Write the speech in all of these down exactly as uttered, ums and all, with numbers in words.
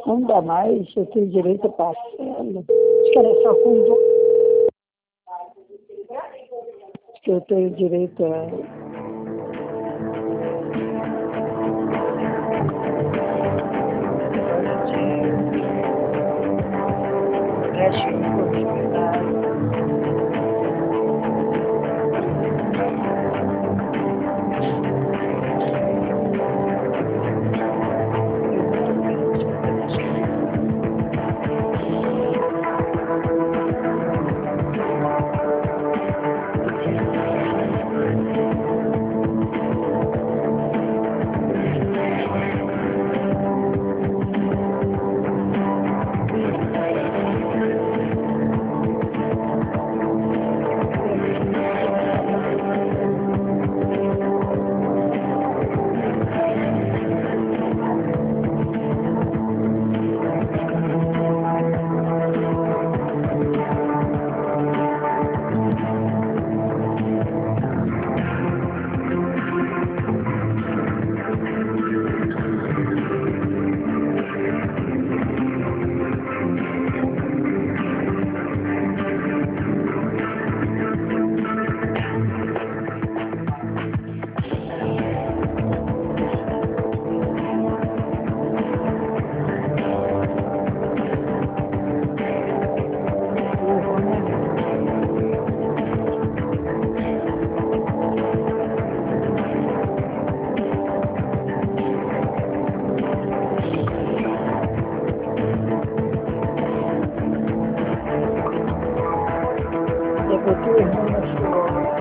Não dá mais, eu tenho direito a parcela. Acho que era só com dois. Acho que eu tenho direito a. Acho que depois tu irmão na escola.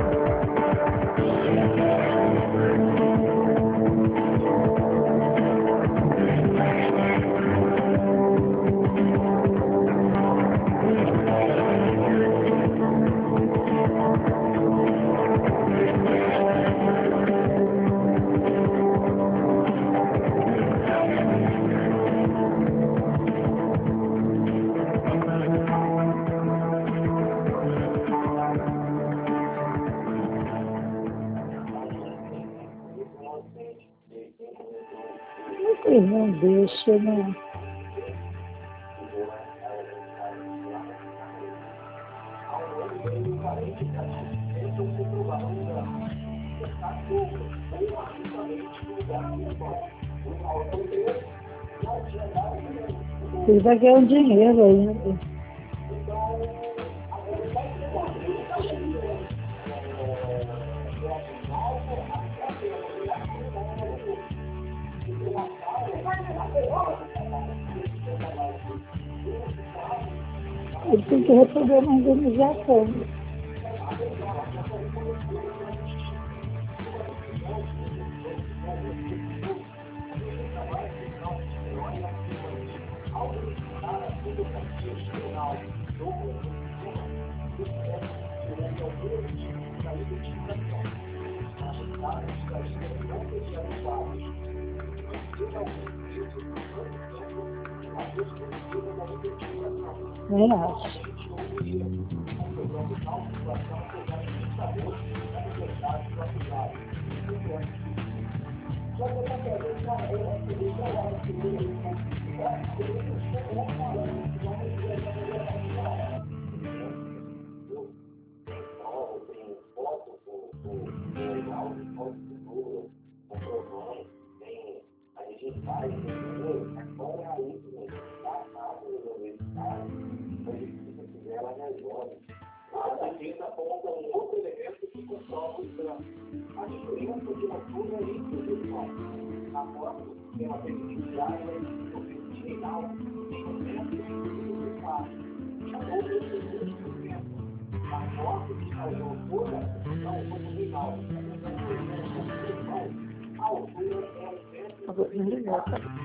O irmão deixa, né? Ele vai ganhar um dinheiro ainda. Ele tem que receber uma indenização. Nem acho. Agora,